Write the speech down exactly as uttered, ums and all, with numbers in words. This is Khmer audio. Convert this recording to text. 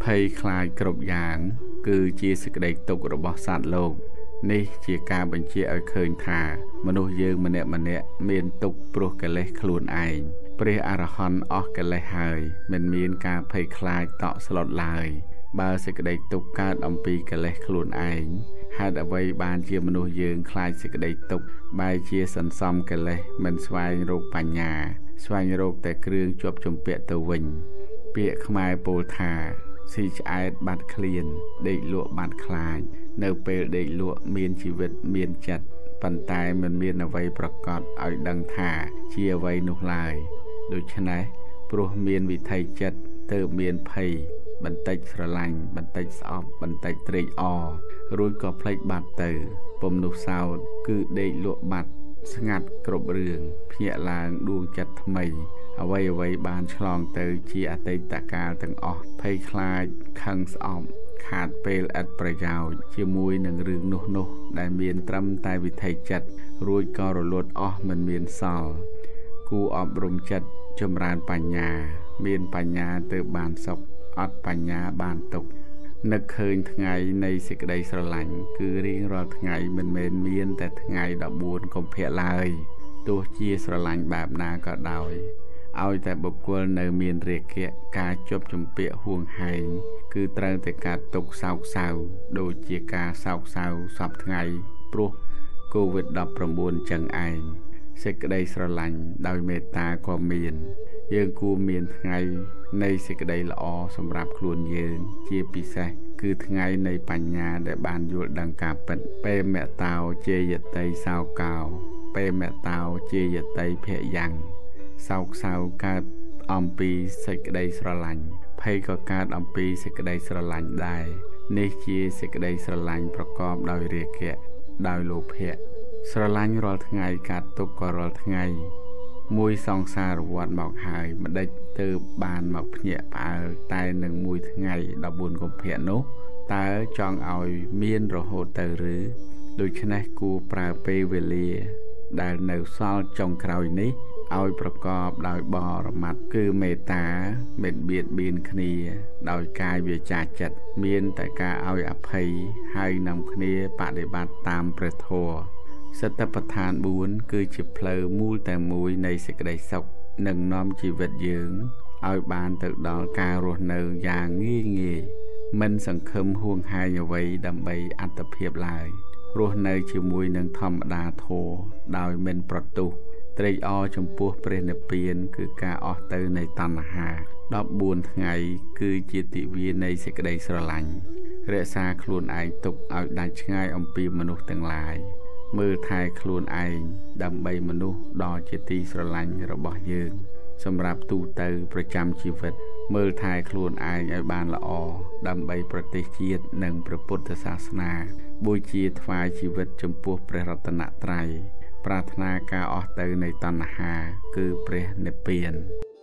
ភ័យខ្លាចគ្រប់យ៉ាងគឺជាសេចក្តីទុក្ខរបស់សត្វលោកនេះជាការបញ្ជាឲ្យឃើញថាមនុស្សយើងម្នាក់ម្នាក់មានទុក្ខព្រោះកិលេសខ្លួនឯងព្រះអរហន្តអស់កិលេសហើយមិនមានការភ័យខ្លាចតក់ស្លុតឡើយបើសេចក្តីទុក្ខកើតអំពីកិលេសខ្លួនឯងហេតុអ្វីបានជាមនុស្សយើងខ្លាចសេចក្តីទុក្ខបែរជាសន្សំកិលេសមិនស្វែងរកបញ្ញាស្វែងរកតែគ្រឿងជាប់ជំពាក់ទៅវិញពាក្យខ្មែរពោលថាស៊ីឆ្អែតបាត់ឃ្លានដេកលក់បាត់ខ្លាចនៅពេលដេកលក់មានជីវិតមានចិត្តប៉ុន្តែមិនមានអ្វីប្រកបឲ្យដឹងថាជាអ្វីនោះឡើយដូច្នេះព្រោះមានវិថីចិត្តទើបមានភ័យបន្តិចស្រឡាញ់បន្តិចស្អប់បន្តិចត្រេកអររួចក៏ភ្លេចបាត់ទៅពុំនោះសោតគឺដេកលក់បាត់ស្ងាត់គ្រប់រឿងភ្ញាក់ឡើងដួងចិត្តថ្មីអ្វីអ្វីបានឆ្លងទៅជាអតីតកាលទាំងអស់ភ័យខ្លាចខឹងស្អប់ខាតពេលឥតប្រយោជន៍ជាមួយនឹងរឿងនោះនោះដែលមានត្រឹមតែវិថីចិត្តរួចក៏រលត់អស់មិនមានសល់គូអប់រំចិត្តចម្រើនបញ្ញាមានបញ្ញាទៅបានសុខអត់បញ្ញាបានទុក្ខនឹកឃើញថ្ងៃនៃសេចក្តីស្រឡាញ់គឺរៀងរាល់ថ្ងៃមិនមែនមានតែថ្ងៃដប់បួនកុម្ភៈឡើយទោះជាស្រឡាញ់បែបណាក៏ដោយឲ្យតែបុគ្គលនៅមានរាគៈការជប់ជំពាក់ហួងហែងគឺត្រូវតែការទុកសោកសៅដូចជាការសោកសៅសពថ្ងៃព្រោះកូវីដ ដប់ប្រាំបួន ចឹងឯងសេចក្តីស្រឡាញ់ដោយមេត្តាក៏មានយើងគួរមានថ្ងៃនៃសេចក្តីល្អសម្រាប់ខ្លួនយើងជាពិសេសគឺថ្ងៃនៃបញ្ញាដែលបានយល់ដឹងការពិតពេមតោជេយតិសោកោពេមតោជេយតិភយ៉ាងសោកសៅកើតអំពីសេចក្តីស្រឡាញ់ភ័យក៏កើតអំពីសេចក្តីស្រឡាញ់ដែរនេះជាសេចក្តីស្រឡាញ់ប្រកបដោយរាគៈដោយលោភៈស្រឡាញ់រាល់ថ្ងៃកាត់ទុកក៏រាល់ថ្ងៃមួយសង្សារវត្តមកហើយម្ដេចទៅបានមកភ្ញាក់ផ្អើលតែនឹងមួយថ្ងៃដប់បួនកុម្ភៈនោះតើចង់ឲ្យមានរហូតទៅឬដូច្នេះគួរប្រើពេលវេលាដែលនៅសល់ចុងក្រោយនេះឲ្យប្រកបដោយបរមត្ថគឺមេត្តាមិនបៀតបៀនគ្នាដោយកាយវាចាចិត្តមានតែការឲ្យអភ័យហើយនាំគ្នាបដិបត្តិតាមព្រះធម៌សតិប្បដ្ឋានបួនគឺជាផ្លូវមូលតែមួយនៃសេចក្តីសុខនិងនាំជីវិតយើងឲ្យបានទៅដល់ការរស់នៅយ៉ាងងាយងាយមិនសង្ឃឹមហួងហែងអ្វីដើម្បីអត្តភាពឡើយរស់នៅជាមួយនឹងធម្មតាធម៌ដោយមិនប្រទុះត្រេកអរចំពោះព្រះនិព្វានគឺការអស់ទៅនៃតណ្ហាដប់បួនថ្ងៃគឺជាទិវានៃសេចក្តីស្រឡាញ់រក្សាខ្លួនឯងទុកឲ្យដាច់ឆ្ងាយអំពីមនុស្សទាំងឡាយមើលថែខ្លួនឯងដើម្បីមនុស្សដ៏ជាទីស្រឡាញ់របស់យើងសម្រាប់ទូទៅប្រចាំជីវិតមើលថែខ្លួនឯងឲ្យបានល្អដើម្បីប្រទេសជាតិនិងព្រះពុទ្ធសាសនាបូជាថ្វាយជីវិតចំពោះព្រះរតនត្រ័យប្រាថ្នាការអស់ទៅនៃតណ្ហាគឺព្រះនិព្វាន